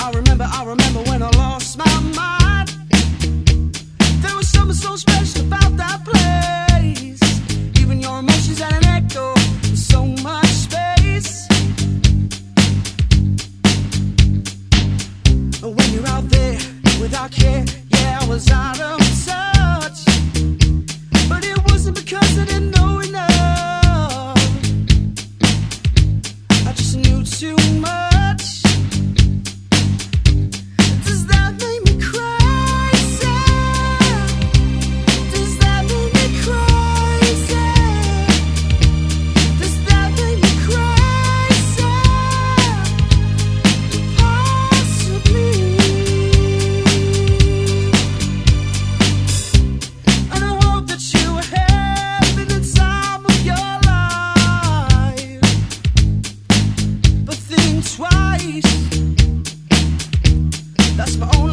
I remember when I lost my mind. There was something so special about that place. Even your emotions had an echo with so much space. And when you're out there without care, yeah, I was out of touch. But it wasn't because I didn't know enough. I just knew too much. Does that make me crazy? Does that make me crazy? Does that make me crazy? Possibly. And I hope that you were having the time of your life. But think twice. That's my own